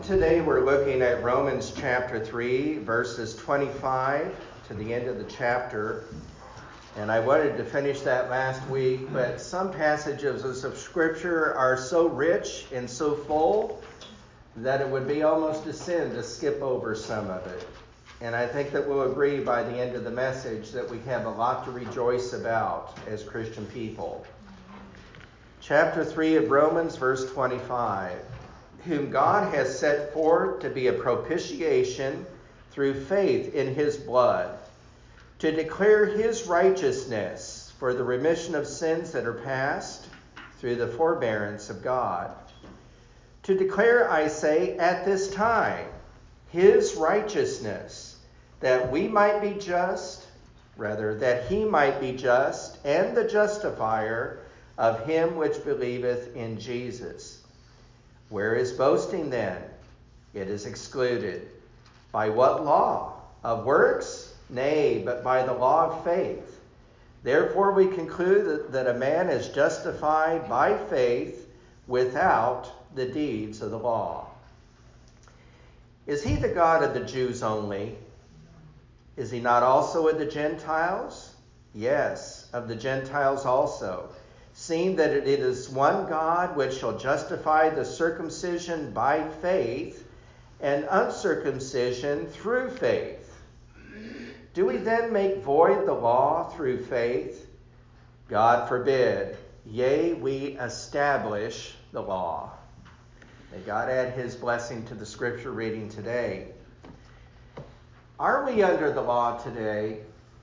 Today we're looking at Romans chapter 3, verses 25 to the end of the chapter. And I wanted to finish that last week, but some passages of Scripture are so rich and so full that it would be almost a sin to skip over some of it. And I think that we'll agree by the end of the message that we have a lot to rejoice about as Christian people. Chapter 3 of Romans, verse 25. Whom God has set forth to be a propitiation through faith in his blood, to declare his righteousness for the remission of sins that are past through the forbearance of God. To declare, I say, at this time, his righteousness, that we might be just, that he might be just, and the justifier of him which believeth in Jesus. Where is boasting then? It is excluded. By what law? Of works? Nay, but by the law of faith. Therefore we conclude that a man is justified by faith without the deeds of the law. Is he the God of the Jews only? Is he not also of the Gentiles? Yes, of the Gentiles also. Seeing that it is one God which shall justify the circumcision by faith and uncircumcision through faith. Do we then make void the law through faith? God forbid. Yea, we establish the law. May God add his blessing to the scripture reading today. Are we under the law today?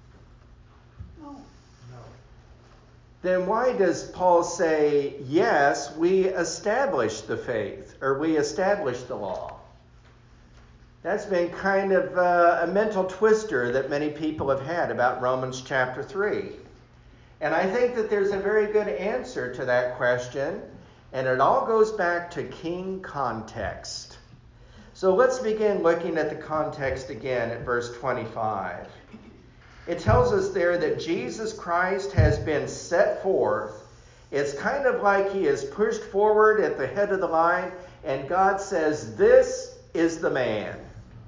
Then why does Paul say, yes, we establish the faith, or we establish the law? That's been kind of a mental twister that many people have had about Romans chapter 3. And I think that there's a very good answer to that question, and it all goes back to king context. So let's begin looking at the context again at verse 25. It tells us there that Jesus Christ has been set forth. It's kind of like he is pushed forward at the head of the line, and God says, this is the man.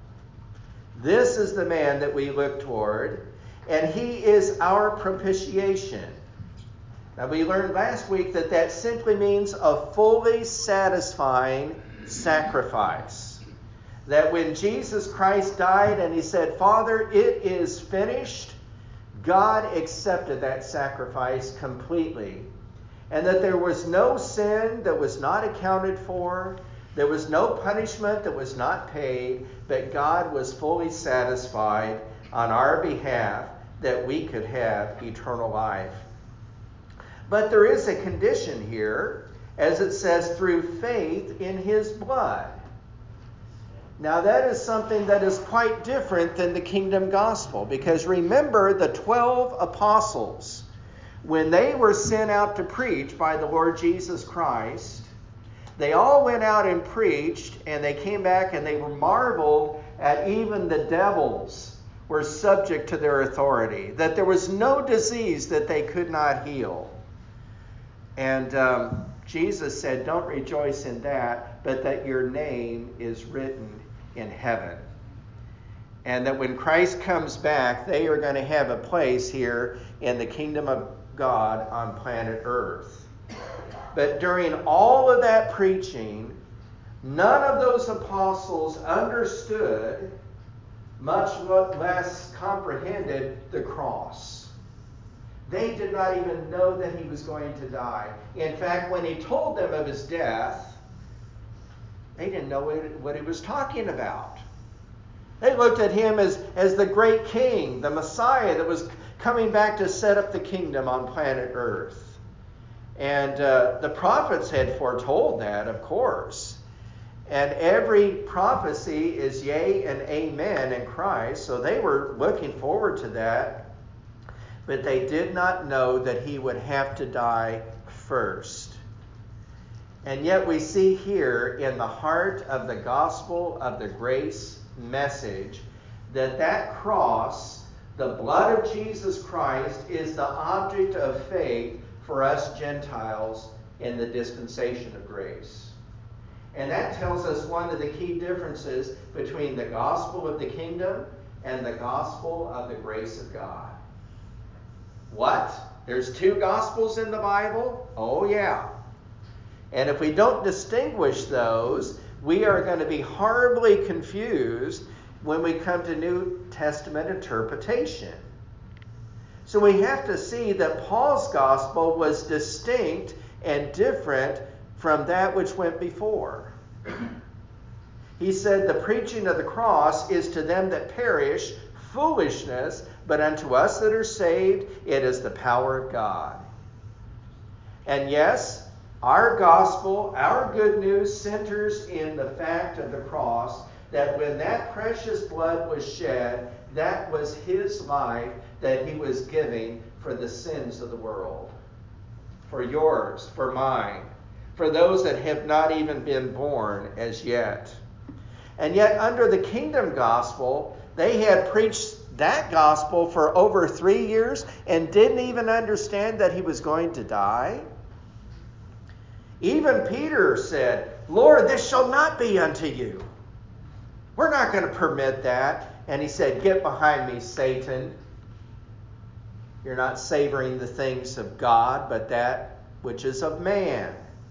This is the man that we look toward, and he is our propitiation. Now, we learned last week that that simply means a fully satisfying sacrifice. That when Jesus Christ died and he said, Father, it is finished, God accepted that sacrifice completely. And that there was no sin that was not accounted for, there was no punishment that was not paid, but God was fully satisfied on our behalf that we could have eternal life. But there is a condition here, as it says, through faith in his blood. Now that is something that is quite different than the kingdom gospel, because remember the 12 apostles, when they were sent out to preach by the Lord Jesus Christ, they all went out and preached, and they came back and they were marveled at even the devils were subject to their authority, that there was no disease that they could not heal. And Jesus said, don't rejoice in that, but that your name is written in heaven. And that when Christ comes back, they are going to have a place here in the kingdom of God on planet Earth. But during all of that preaching, none of those apostles understood, much less comprehended, the cross. They did not even know that he was going to die. In fact, when he told them of his death, they didn't know what he was talking about. They looked at him as the great king, the Messiah that was coming back to set up the kingdom on planet Earth. And the prophets had foretold that, of course. And every prophecy is yea and amen in Christ. So they were looking forward to that. But they did not know that he would have to die first. And yet we see here in the heart of the gospel of the grace message that cross, the blood of Jesus Christ, is the object of faith for us Gentiles in the dispensation of grace. And that tells us one of the key differences between the gospel of the kingdom and the gospel of the grace of God. What? There's two gospels in the Bible? Oh, yeah. And if we don't distinguish those, we are going to be horribly confused when we come to New Testament interpretation. So we have to see that Paul's gospel was distinct and different from that which went before. He said, the preaching of the cross is to them that perish foolishness, but unto us that are saved, it is the power of God. And yes, our gospel, our good news centers in the fact of the cross, that when that precious blood was shed, that was his life that he was giving for the sins of the world. For yours, for mine, for those that have not even been born as yet. And yet under the kingdom gospel, they had preached that gospel for over 3 years and didn't even understand that he was going to die. Even Peter said, Lord, this shall not be unto you. We're not going to permit that. And he said, get behind me, Satan. You're not savoring the things of God, but that which is of man.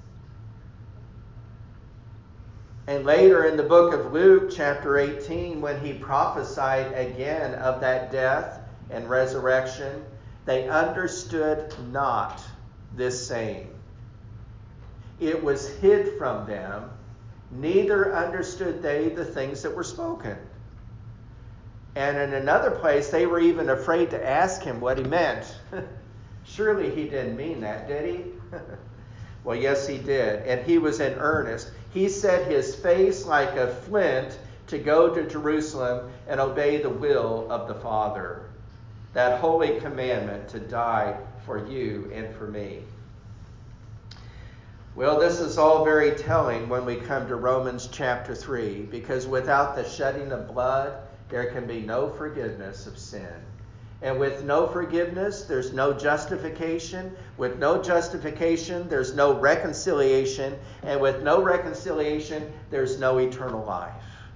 And later in the book of Luke, chapter 18, when he prophesied again of that death and resurrection, they understood not this saying. It was hid from them, neither understood they the things that were spoken. And in another place, they were even afraid to ask him what he meant. Surely he didn't mean that, did he? Well, yes, he did. And he was in earnest. He set his face like a flint to go to Jerusalem and obey the will of the Father. That holy commandment to die for you and for me. Well, this is all very telling when we come to Romans chapter 3, because without the shedding of blood, there can be no forgiveness of sin. And with no forgiveness, there's no justification. With no justification, there's no reconciliation. And with no reconciliation, there's no eternal life.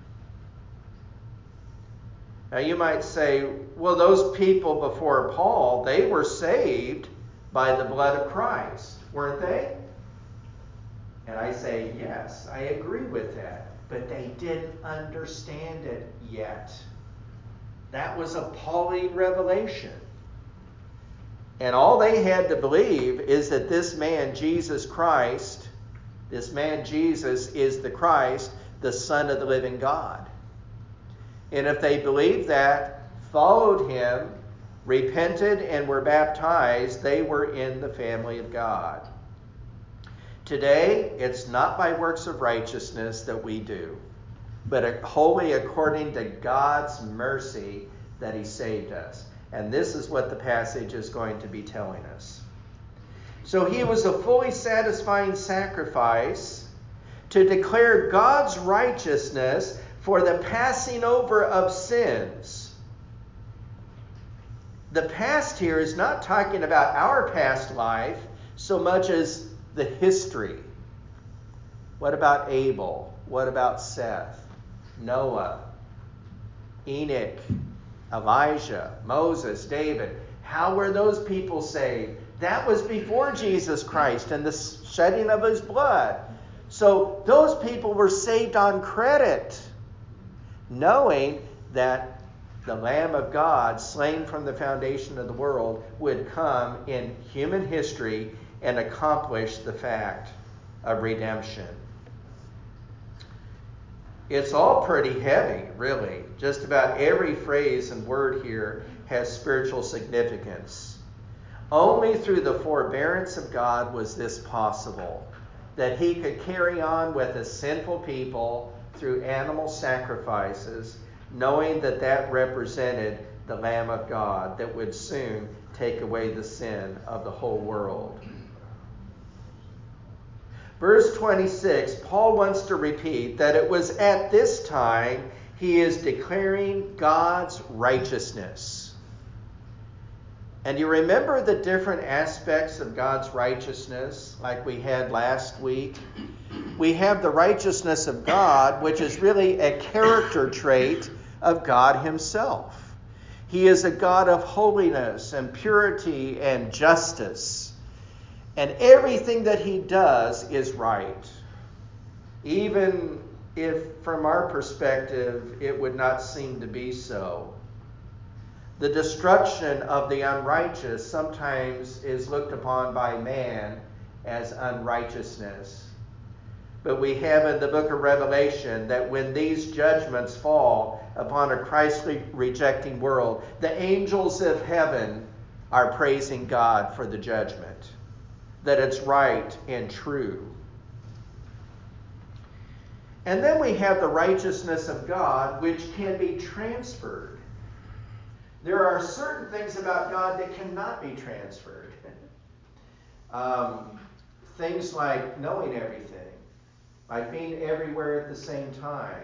Now you might say, well, those people before Paul, they were saved by the blood of Christ, weren't they? And I say, yes, I agree with that. But they didn't understand it yet. That was a Pauline revelation. And all they had to believe is that this man, Jesus Christ, this man Jesus is the Christ, the Son of the living God. And if they believed that, followed him, repented, and were baptized, they were in the family of God. Today, it's not by works of righteousness that we do, but wholly according to God's mercy that he saved us. And this is what the passage is going to be telling us. So he was a fully satisfying sacrifice to declare God's righteousness for the passing over of sins. The past here is not talking about our past life so much as the history. What about Abel? What about Seth? Noah? Enoch? Elijah? Moses? David? How were those people saved? That was before Jesus Christ and the shedding of his blood. So those people were saved on credit, knowing that the Lamb of God, slain from the foundation of the world, would come in human history and accomplish the fact of redemption. It's all pretty heavy, really. Just about every phrase and word here has spiritual significance. Only through the forbearance of God was this possible, that he could carry on with a sinful people through animal sacrifices, knowing that that represented the Lamb of God that would soon take away the sin of the whole world. Verse 26, Paul wants to repeat that it was at this time he is declaring God's righteousness. And you remember the different aspects of God's righteousness like we had last week? we have the righteousness of God, which is really a character trait of God himself. He is a God of holiness and purity and justice. And everything that he does is right. Even if from our perspective it would not seem to be so. The destruction of the unrighteous sometimes is looked upon by man as unrighteousness. But we have in the book of Revelation that when these judgments fall upon a Christ-rejecting world, the angels of heaven are praising God for the judgment, that it's right and true. And then we have the righteousness of God, which can be transferred. There are certain things about God that cannot be transferred. Things like knowing everything, like being everywhere at the same time.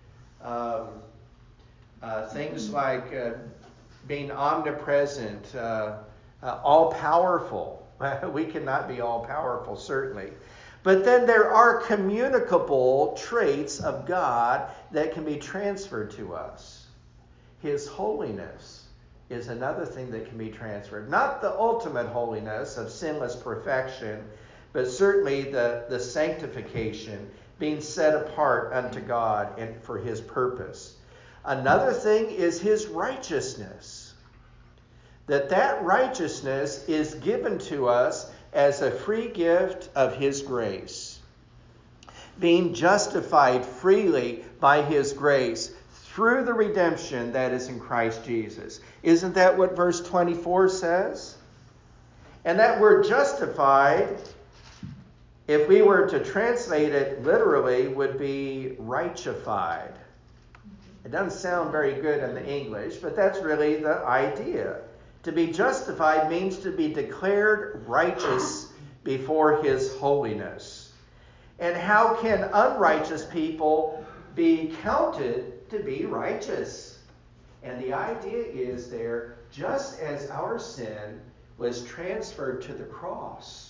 Things like being omnipresent, all-powerful. We cannot be all-powerful, certainly. But then there are communicable traits of God that can be transferred to us. His holiness is another thing that can be transferred. Not the ultimate holiness of sinless perfection, but certainly the sanctification, being set apart unto God and for his purpose. Another thing is his righteousness. That righteousness is given to us as a free gift of his grace. Being justified freely by his grace through the redemption that is in Christ Jesus. Isn't that what verse 24 says? And that word justified, if we were to translate it literally, would be rightefied. It doesn't sound very good in the English, but that's really the idea. To be justified means to be declared righteous before his holiness. And how can unrighteous people be counted to be righteous? And the idea is there, just as our sin was transferred to the cross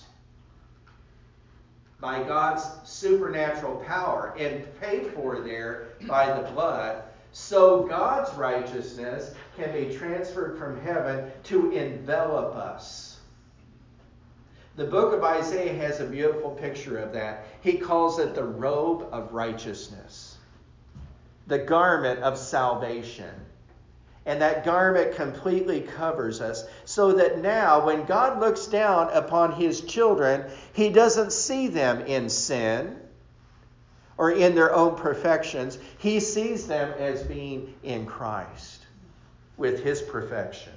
by God's supernatural power and paid for there by the blood, so God's righteousness can be transferred from heaven to envelop us. The book of Isaiah has a beautiful picture of that. He calls it the robe of righteousness, the garment of salvation. And that garment completely covers us, so that now when God looks down upon his children, he doesn't see them in sin or in their own perfections. He sees them as being in Christ with his perfection.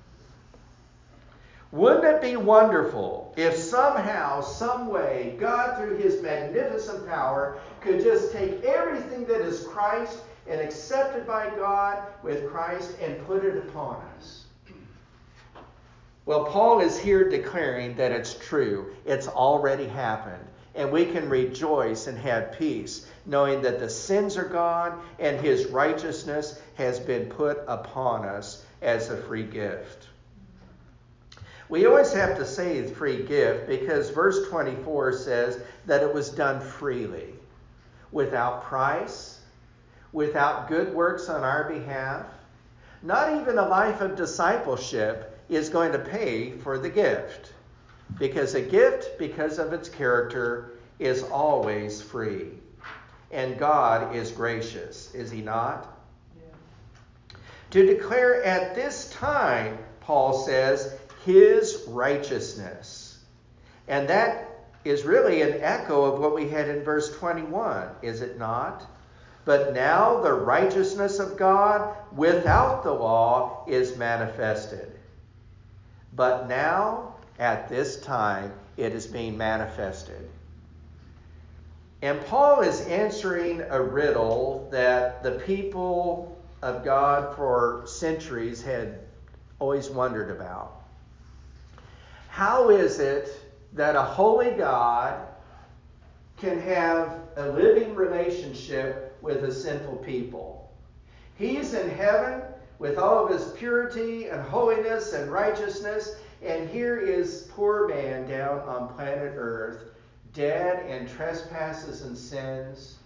Wouldn't it be wonderful if somehow, some way, God through his magnificent power could just take everything that is Christ and accepted by God with Christ and put it upon us? Well, Paul is here declaring that it's true. It's already happened. And we can rejoice and have peace, knowing that the sins are gone and his righteousness has been put upon us as a free gift. We always have to say free gift because verse 24 says that it was done freely, without price, without good works on our behalf. Not even a life of discipleship is going to pay for the gift. Because a gift, because of its character, is always free. And God is gracious, is he not? Yeah. To declare at this time, Paul says, his righteousness. And that is really an echo of what we had in verse 21, is it not? But now the righteousness of God without the law is manifested. But now, at this time, it is being manifested. And Paul is answering a riddle that the people of God for centuries had always wondered about. How is it that a holy God can have a living relationship with a sinful people? He's in heaven with all of his purity and holiness and righteousness, and here is poor man down on planet Earth, dead in trespasses and sins.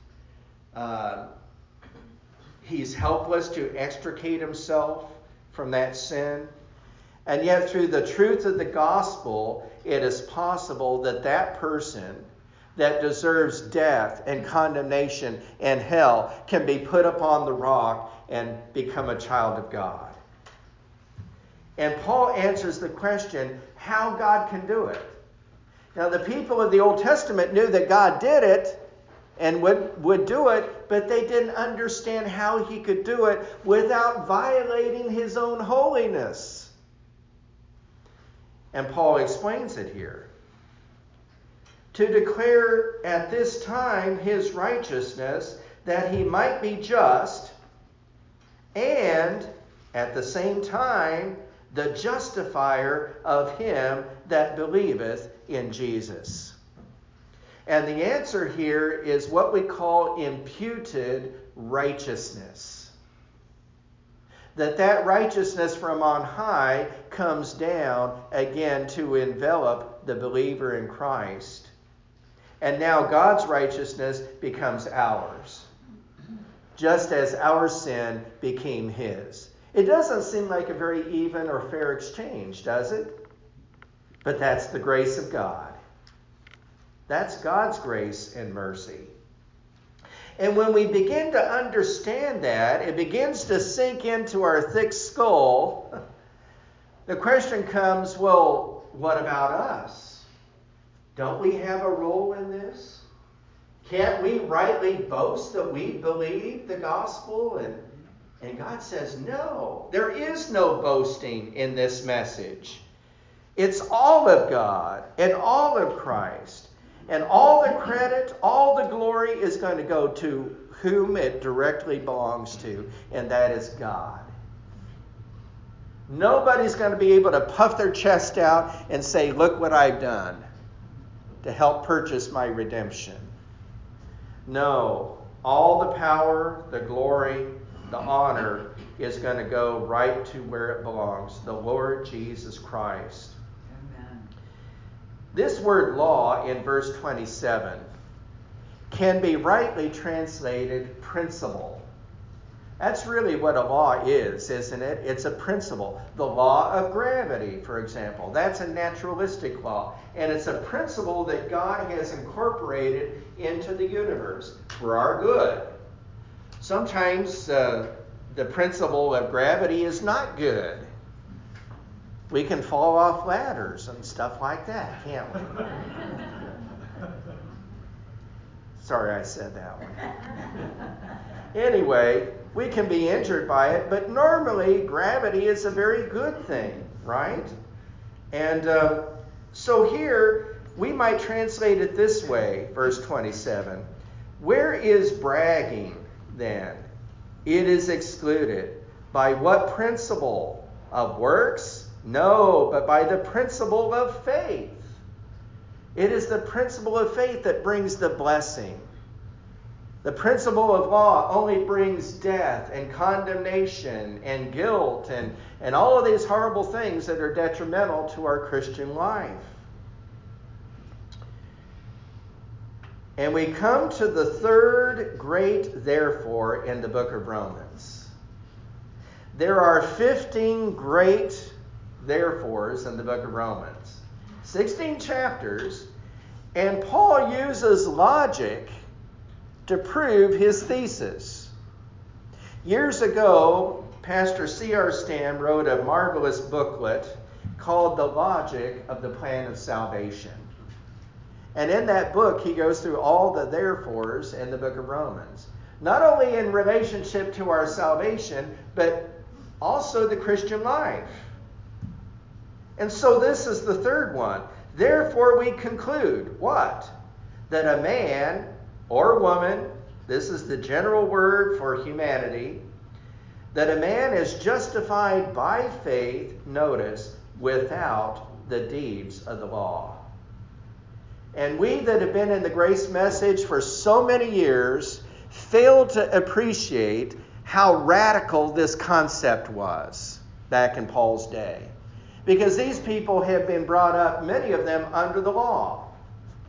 He's helpless to extricate himself from that sin. And yet through the truth of the gospel, it is possible that that person that deserves death and condemnation and hell can be put upon the rock and become a child of God. And Paul answers the question, how God can do it. Now, the people of the Old Testament knew that God did it and would do it, but they didn't understand how he could do it without violating his own holiness. And Paul explains it here. To declare at this time his righteousness, that he might be just, and at the same time the justifier of him that believeth in Jesus. And the answer here is what we call imputed righteousness. That righteousness from on high comes down again to envelop the believer in Christ. And now God's righteousness becomes ours, just as our sin became his. It doesn't seem like a very even or fair exchange, does it? But that's the grace of God. That's God's grace and mercy. And when we begin to understand that, it begins to sink into our thick skull. The question comes, well, what about us? Don't we have a role in this? Can't we rightly boast that we believe the gospel? And God says, no, there is no boasting in this message. It's all of God and all of Christ. And all the credit, all the glory is going to go to whom it directly belongs to, and that is God. Nobody's going to be able to puff their chest out and say, look what I've done to help purchase my redemption. No, all the power, the glory, the honor is going to go right to where it belongs, the Lord Jesus Christ. Amen. This word law in verse 27 can be rightly translated principle. That's really what a law is, isn't it? It's a principle. The law of gravity, for example, that's a naturalistic law. And it's a principle that God has incorporated into the universe for our good. Sometimes the principle of gravity is not good. We can fall off ladders and stuff like that, can't we? Sorry I said that one. Anyway, we can be injured by it, but normally gravity is a very good thing, right? And so here we might translate it this way, verse 27. Where is bragging then? It is excluded. By what principle? Of works? No, but by the principle of faith. It is the principle of faith that brings the blessing. The principle of law only brings death and condemnation and guilt and all of these horrible things that are detrimental to our Christian life. And we come to the third great therefore in the book of Romans. There are 15 great therefores in the book of Romans. 16 chapters, and Paul uses logic to prove his thesis. Years ago, Pastor C.R. Stam wrote a marvelous booklet called The Logic of the Plan of Salvation. And in that book, he goes through all the therefores in the book of Romans. Not only in relationship to our salvation, but also the Christian life. And so this is the third one. Therefore we conclude, what? That a man or woman, this is the general word for humanity, that a man is justified by faith, notice, without the deeds of the law. And we that have been in the grace message for so many years fail to appreciate how radical this concept was back in Paul's day. Because these people have been brought up, many of them, under the law.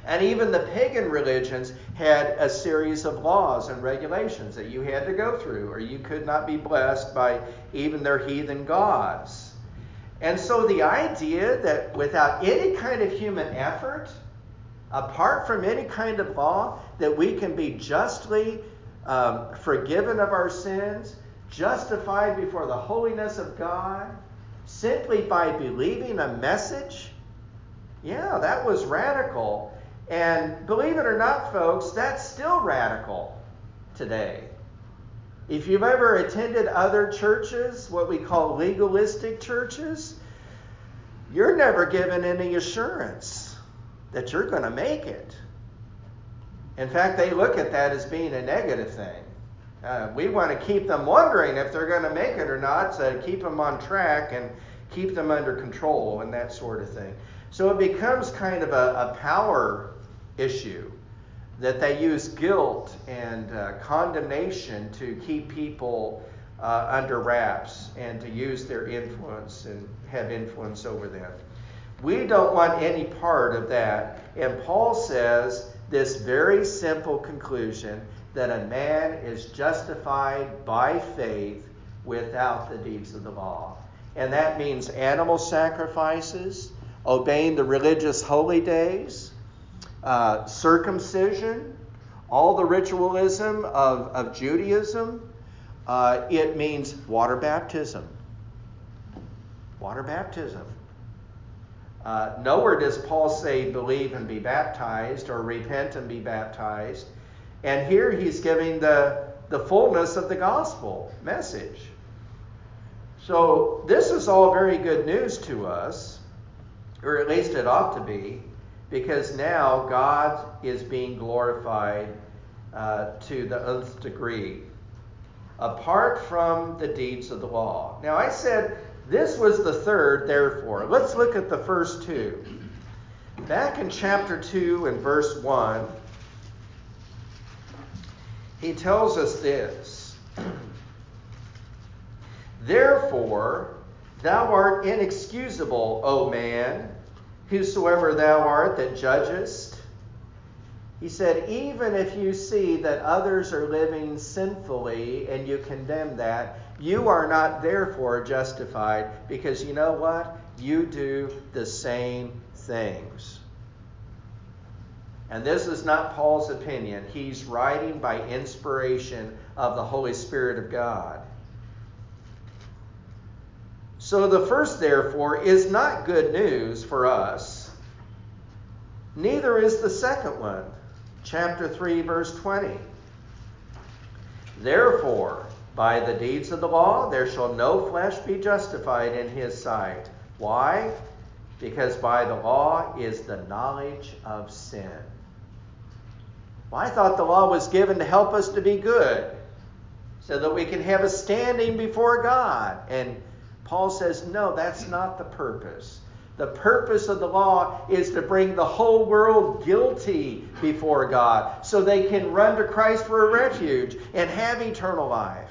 And even the pagan religions had a series of laws and regulations that you had to go through, or you could not be blessed by even their heathen gods. And so the idea that without any kind of human effort, apart from any kind of law, that we can be justly forgiven of our sins, justified before the holiness of God, simply by believing a message, yeah, that was radical. And believe it or not, folks, that's still radical today. If you've ever attended other churches, what we call legalistic churches, you're never given any assurance that you're going to make it. In fact, they look at that as being a negative thing. We want to keep them wondering if they're going to make it or not, so keep them on track and keep them under control and that sort of thing. So it becomes kind of a power issue that they use guilt and condemnation to keep people under wraps and to use their influence and have influence over them. We don't want any part of that. And Paul says this very simple conclusion that a man is justified by faith without the deeds of the law. And that means animal sacrifices, obeying the religious holy days, circumcision, all the ritualism of Judaism. It means water baptism. Water baptism. Nowhere does Paul say believe and be baptized or repent and be baptized. And here he's giving the fullness of the gospel message. So this is all very good news to us, or at least it ought to be, because now God is being glorified to the nth degree, apart from the deeds of the law. Now I said this was the third, therefore. Let's look at the first two. Back in chapter 2 and verse 1, he tells us this. Therefore, thou art inexcusable, O man, whosoever thou art that judgest. He said, even if you see that others are living sinfully and you condemn that, you are not therefore justified, because you know what? You do the same things. And this is not Paul's opinion. He's writing by inspiration of the Holy Spirit of God. So the first, therefore, is not good news for us. Neither is the second one. Chapter 3, verse 20. Therefore, by the deeds of the law, there shall no flesh be justified in his sight. Why? Because by the law is the knowledge of sin. Well, I thought the law was given to help us to be good, so that we can have a standing before God. And Paul says, no, that's not the purpose. The purpose of the law is to bring the whole world guilty before God, so they can run to Christ for a refuge and have eternal life.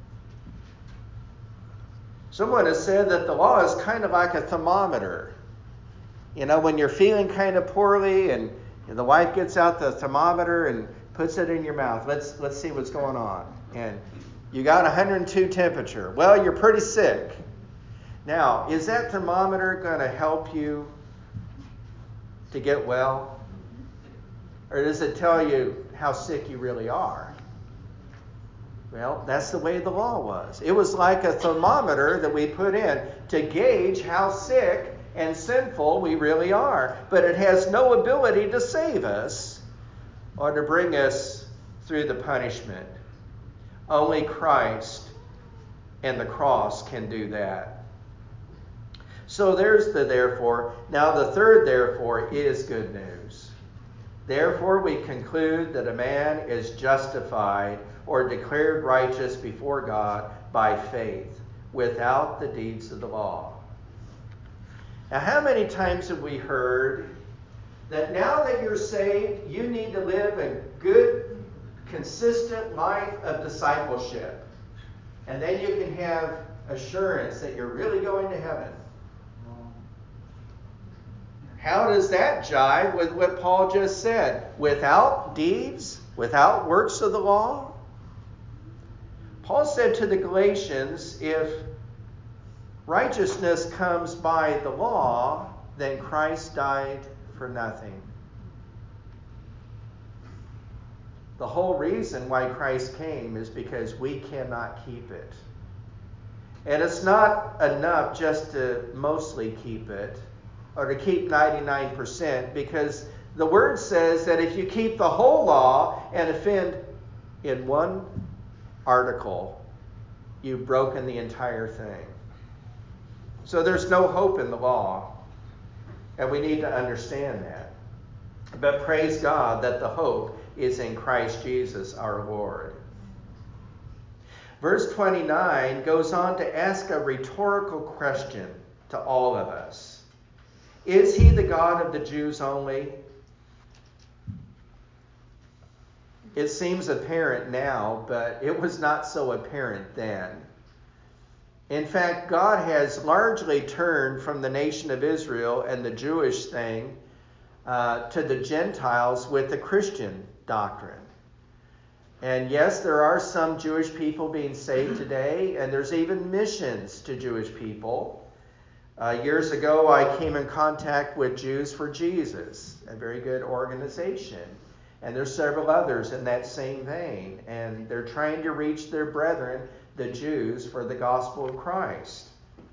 Someone has said that the law is kind of like a thermometer. You know, when you're feeling kind of poorly and the wife gets out the thermometer and puts it in your mouth. Let's see what's going on. And you got 102 temperature. Well, you're pretty sick. Now, is that thermometer going to help you to get well? Or does it tell you how sick you really are? Well, that's the way the law was. It was like a thermometer that we put in to gauge how sick and sinful we really are. But it has no ability to save us or to bring us through the punishment. Only Christ and the cross can do that. So there's the therefore. Now the third therefore is good news. Therefore we conclude that a man is justified or declared righteous before God by faith, without the deeds of the law. Now, how many times have we heard that now that you're saved, you need to live a good, consistent life of discipleship, and then you can have assurance that you're really going to heaven? How does that jive with what Paul just said? Without deeds, without works of the law? Paul said to the Galatians, if righteousness comes by the law, then Christ died for nothing. The whole reason why Christ came is because we cannot keep it. And it's not enough just to mostly keep it, or to keep 99%, because the Word says that if you keep the whole law and offend in one article, you've broken the entire thing. So there's no hope in the law, and we need to understand that. But praise God that the hope is in Christ Jesus our Lord. Verse 29 goes on to ask a rhetorical question to all of us. Is he the God of the Jews only? It seems apparent now, but it was not so apparent then. In fact, God has largely turned from the nation of Israel and the Jewish thing to the Gentiles with the Christian doctrine. And yes, there are some Jewish people being saved today, and there's even missions to Jewish people. Years ago, I came in contact with Jews for Jesus, a very good organization. And there's several others in that same vein. And they're trying to reach their brethren, the Jews, for the gospel of Christ.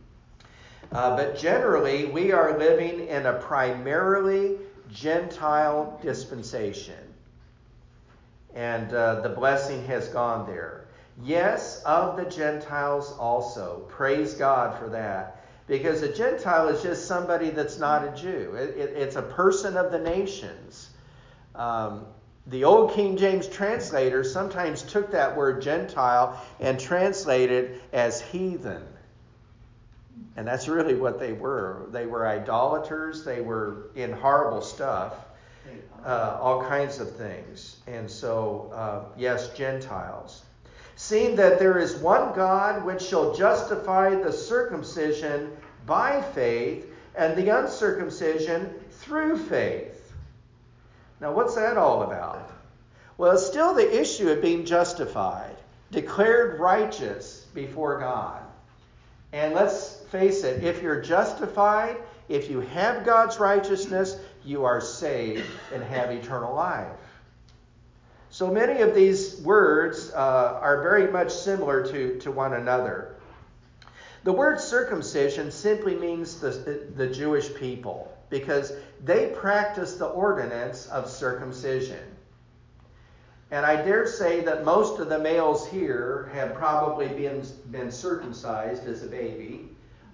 But generally, we are living in a primarily Gentile dispensation. And the blessing has gone there. Yes, of the Gentiles also. Praise God for that. Because a Gentile is just somebody that's not a Jew. It's a person of the nations. The old King James translator sometimes took that word Gentile and translated as heathen. And that's really what they were. They were idolaters. They were in horrible stuff. All kinds of things. And so, yes, Gentiles. Seeing that there is one God which shall justify the circumcision by faith and the uncircumcision through faith. Now, what's that all about? Well, it's still the issue of being justified, declared righteous before God. And let's face it, if you're justified, if you have God's righteousness, you are saved and have eternal life. So many of these words are very much similar to one another. The word circumcision simply means the Jewish people, because they practice the ordinance of circumcision. And I dare say that most of the males here have probably been circumcised as a baby,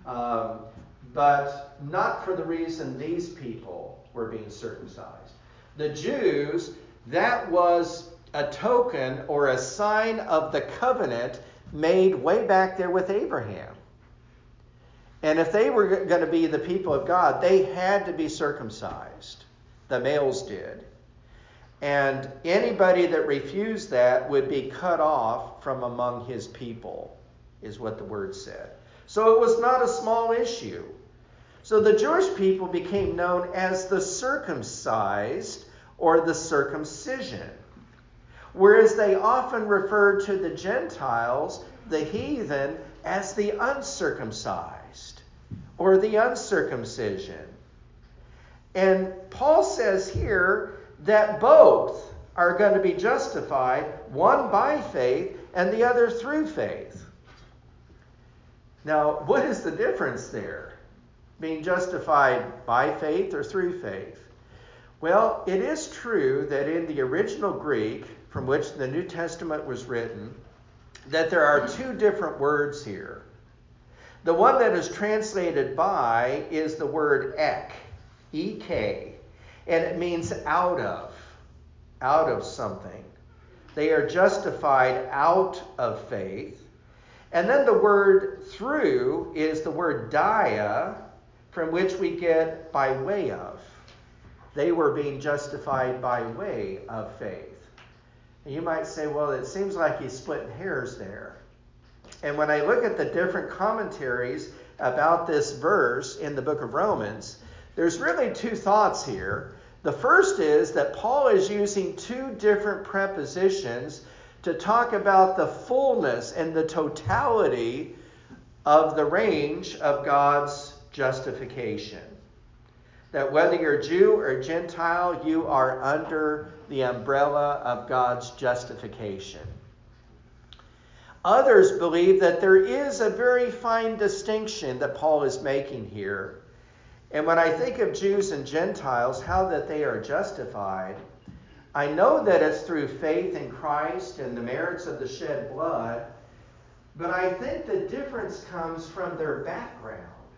but not for the reason these people were being circumcised. The Jews, that was a token or a sign of the covenant made way back there with Abraham. And if they were going to be the people of God, they had to be circumcised. The males did. And anybody that refused that would be cut off from among his people, is what the word said. So it was not a small issue. So the Jewish people became known as the circumcised or the circumcision, whereas they often referred to the Gentiles, the heathen, as the uncircumcised or the uncircumcision. And Paul says here that both are going to be justified, one by faith and the other through faith. Now, what is the difference there? Being justified by faith or through faith? Well, it is true that in the original Greek, from which the New Testament was written, that there are two different words here. The one that is translated by is the word ek, E-K, and it means out of something. They are justified out of faith. And then the word through is the word dia, from which we get by way of. They were being justified by way of faith. And you might say, well, it seems like he's splitting hairs there. And when I look at the different commentaries about this verse in the book of Romans, There's really two thoughts here. The first is that Paul is using two different prepositions to talk about the fullness and the totality of the range of God's justification. That whether you're Jew or Gentile, you are under the umbrella of God's justification. Others believe that there is a very fine distinction that Paul is making here. And when I think of Jews and Gentiles, how that they are justified, I know that it's through faith in Christ and the merits of the shed blood, but I think the difference comes from their background.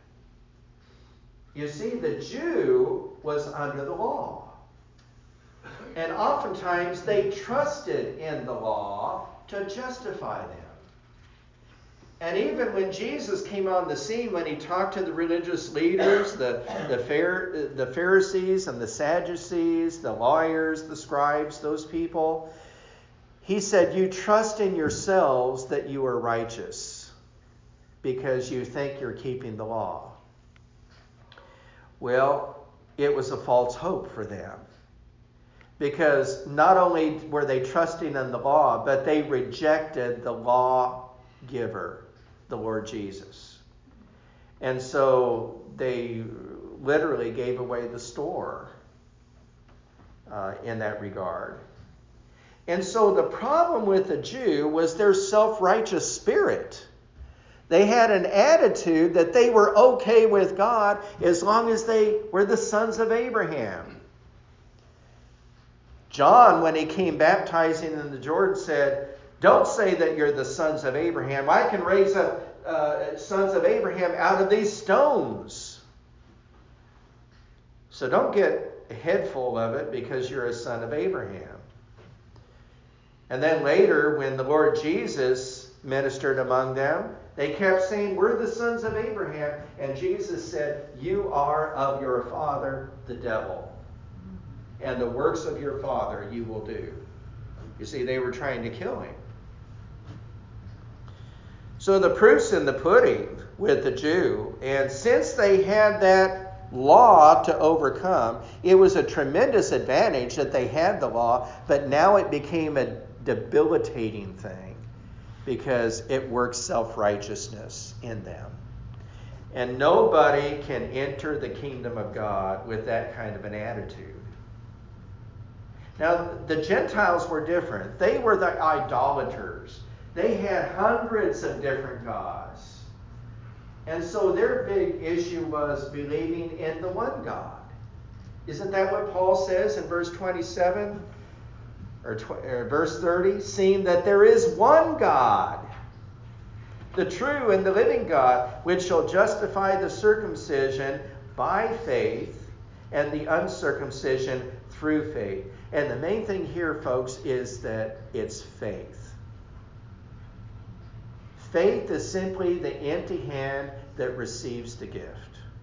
You see, the Jew was under the law. And oftentimes they trusted in the law to justify them. And even when Jesus came on the scene, when he talked to the religious leaders, the Pharisees and the Sadducees, the lawyers, the scribes, those people, he said, you trust in yourselves that you are righteous because you think you're keeping the law. Well, it was a false hope for them. Because not only were they trusting in the law, but they rejected the lawgiver, the Lord Jesus. And so they literally gave away the store in that regard. And so the problem with the Jew was their self-righteous spirit. They had an attitude that they were okay with God as long as they were the sons of Abraham. John, when he came baptizing in the Jordan, said, don't say that you're the sons of Abraham. I can raise up sons of Abraham out of these stones. So don't get a head full of it because you're a son of Abraham. And then later, when the Lord Jesus ministered among them, they kept saying, we're the sons of Abraham. And Jesus said, you are of your father, the devil. And the works of your father you will do. You see, they were trying to kill him. So the proof's in the pudding with the Jew. And since they had that law to overcome, it was a tremendous advantage that they had the law, but now it became a debilitating thing because it works self-righteousness in them. And nobody can enter the kingdom of God with that kind of an attitude. Now, the Gentiles were different. They were the idolaters. They had hundreds of different gods. And so their big issue was believing in the one God. Isn't that what Paul says in verse 27 or verse 30? Seeing that there is one God, the true and the living God, which shall justify the circumcision by faith and the uncircumcision through faith. And the main thing here, folks, is that it's faith. Faith is simply the empty hand that receives the gift.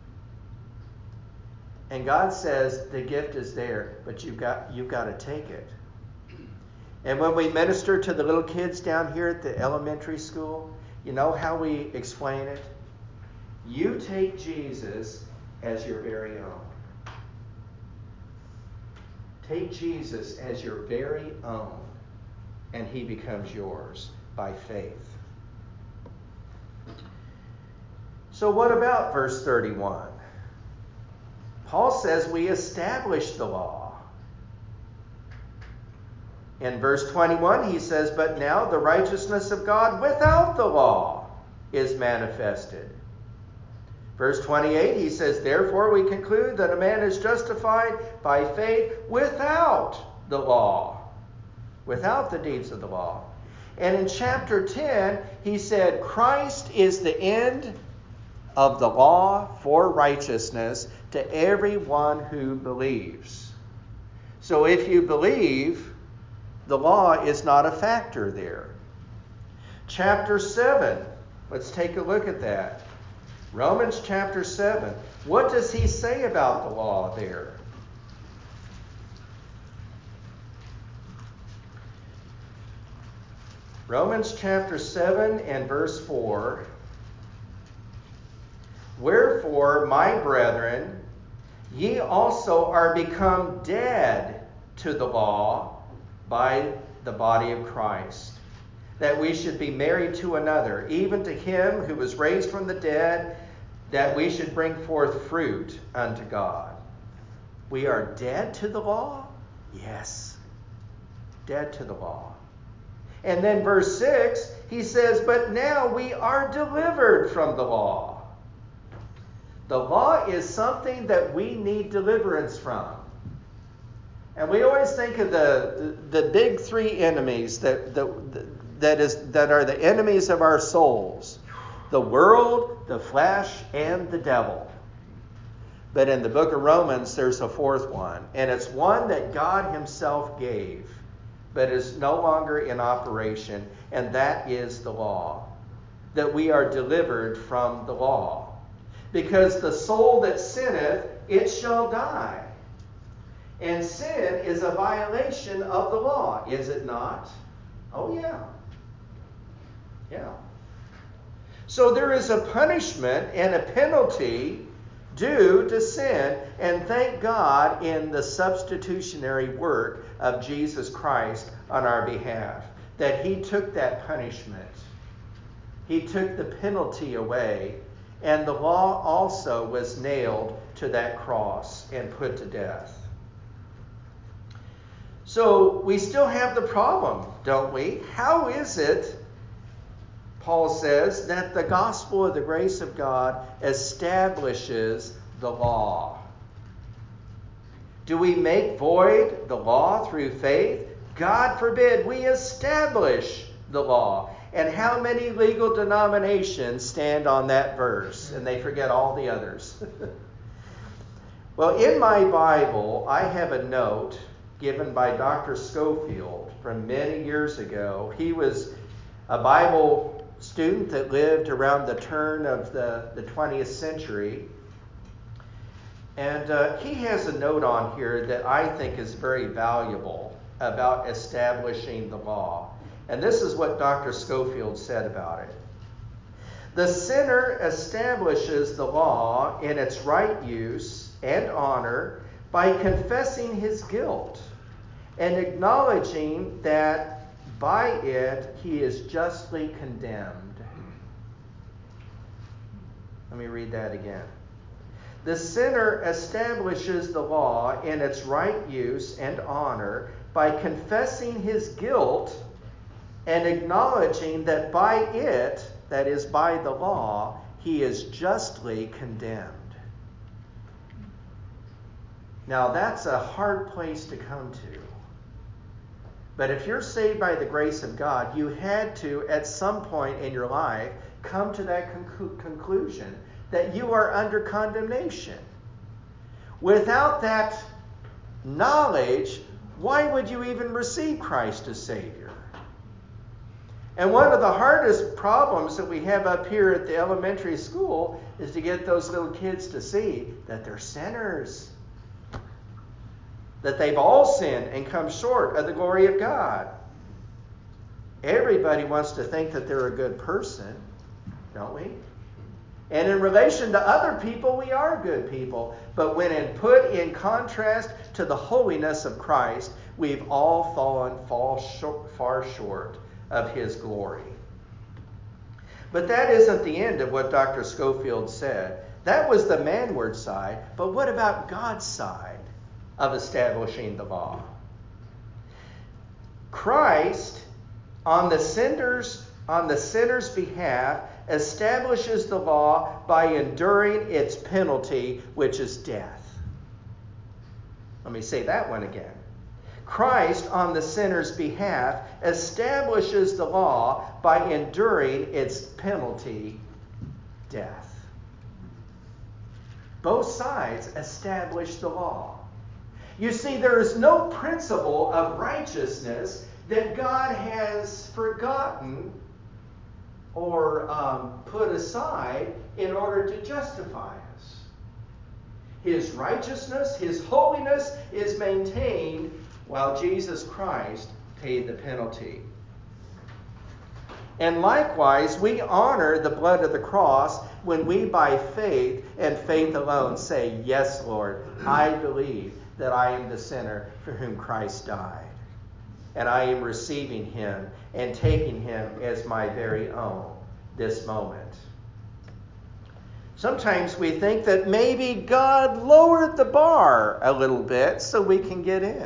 And God says the gift is there, but you've got to take it. And when we minister to the little kids down here at the elementary school, you know how we explain it? You take Jesus as your very own. Take Jesus as your very own, and he becomes yours by faith. So what about verse 31? Paul says we establish the law. In verse 21, he says, but now the righteousness of God without the law is manifested. Verse 28, he says, therefore we conclude that a man is justified by faith without the law, without the deeds of the law. And in chapter 10, he said, Christ is the end of the law for righteousness to everyone who believes. So if you believe, the law is not a factor there. Chapter 7, let's take a look at that. Romans chapter 7. What does he say about the law there? Romans chapter 7 and verse 4. Wherefore, my brethren, ye also are become dead to the law by the body of Christ, that we should be married to another, even to him who was raised from the dead, that we should bring forth fruit unto God. We are dead to the law? Yes, dead to the law. And then verse 6, he says, but now we are delivered from the law. The law is something that we need deliverance from. And we always think of the big three enemies that are the enemies of our souls: the world, the flesh, and the devil. But in the book of Romans, there's a fourth one, and it's one that God himself gave, but is no longer in operation, and that is the law. That we are delivered from the law. Because the soul that sinneth, it shall die. And sin is a violation of the law, is it not? Oh, yeah. Yeah. So there is a punishment and a penalty due to sin, and thank God in the substitutionary work of Jesus Christ on our behalf, that he took that punishment. He took the penalty away, and the law also was nailed to that cross and put to death. So we still have the problem, don't we? How is it, Paul says, that the gospel of the grace of God establishes the law? Do we make void the law through faith? God forbid. We establish the law. And how many legal denominations stand on that verse? And they forget all the others. Well, in my Bible, I have a note given by Dr. Schofield from many years ago. He was a Bible student that lived around the turn of the 20th century. And he has a note on here that I think is very valuable about establishing the law. And this is what Dr. Schofield said about it. The sinner establishes the law in its right use and honor by confessing his guilt and acknowledging that by it he is justly condemned. Let me read that again. The sinner establishes the law in its right use and honor by confessing his guilt and acknowledging that by it, that is by the law, he is justly condemned. Now that's a hard place to come to. But if you're saved by the grace of God, you had to, at some point in your life, come to that conclusion that you are under condemnation. Without that knowledge, why would you even receive Christ as Savior? And one of the hardest problems that we have up here at the elementary school is to get those little kids to see that they're sinners. That they've all sinned and come short of the glory of God. Everybody wants to think that they're a good person, don't we? And in relation to other people, we are good people. But when put in contrast to the holiness of Christ, we've all far short of his glory. But that isn't the end of what Dr. Schofield said. That was the manward side. But what about God's side of establishing the law? Christ, on the sinner's behalf, establishes the law by enduring its penalty, which is death. Let me say that one again. Christ, on the sinner's behalf, establishes the law by enduring its penalty, death. Both sides establish the law. You see, there is no principle of righteousness that God has forgotten or put aside in order to justify us. His righteousness, his holiness is maintained while Jesus Christ paid the penalty. And likewise, we honor the blood of the cross when we by faith and faith alone say, yes, Lord, I believe that I am the sinner for whom Christ died. And I am receiving him and taking him as my very own this moment. Sometimes we think that maybe God lowered the bar a little bit so we can get in.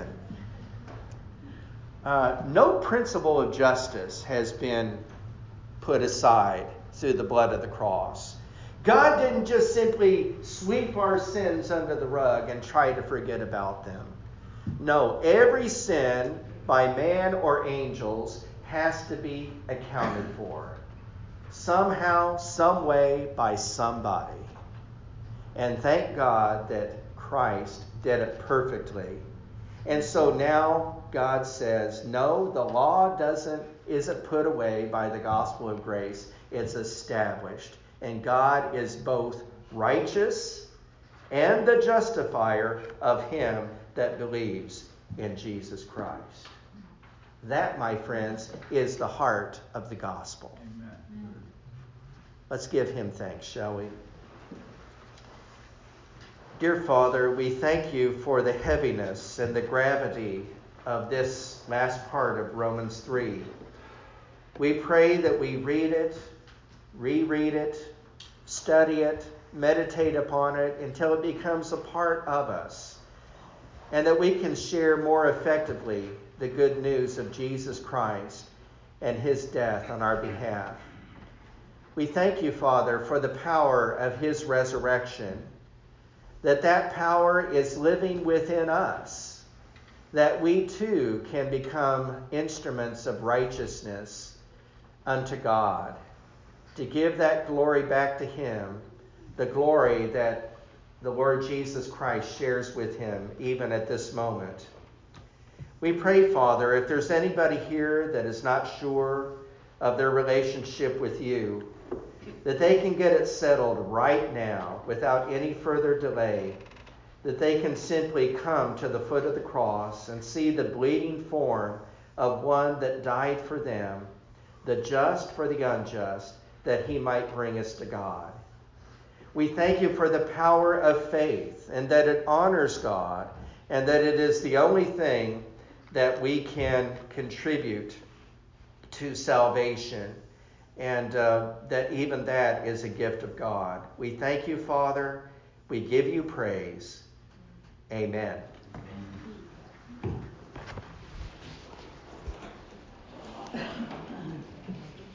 No principle of justice has been put aside through the blood of the cross. God didn't just simply sweep our sins under the rug and try to forget about them. No, every sin by man or angels has to be accounted for. Somehow, some way, by somebody. And thank God that Christ did it perfectly. And so now God says, no, the law isn't put away by the gospel of grace. It's established. And God is both righteous and the justifier of him that believes in Jesus Christ. That, my friends, is the heart of the gospel. Amen. Let's give him thanks, shall we? Dear Father, we thank you for the heaviness and the gravity of this last part of Romans 3. We pray that we read it, reread it, study it, meditate upon it until it becomes a part of us, and that we can share more effectively the good news of Jesus Christ and his death on our behalf. We thank you, Father, for the power of his resurrection, that power is living within us, that we too can become instruments of righteousness unto God, to give that glory back to him, the glory that the Lord Jesus Christ shares with him even at this moment. We pray, Father, if there's anybody here that is not sure of their relationship with you, that they can get it settled right now without any further delay, that they can simply come to the foot of the cross and see the bleeding form of one that died for them, the just for the unjust, that he might bring us to God. We thank you for the power of faith and that it honors God and that it is the only thing that we can contribute to salvation, and that even that is a gift of God. We thank you, Father. We give you praise. Amen.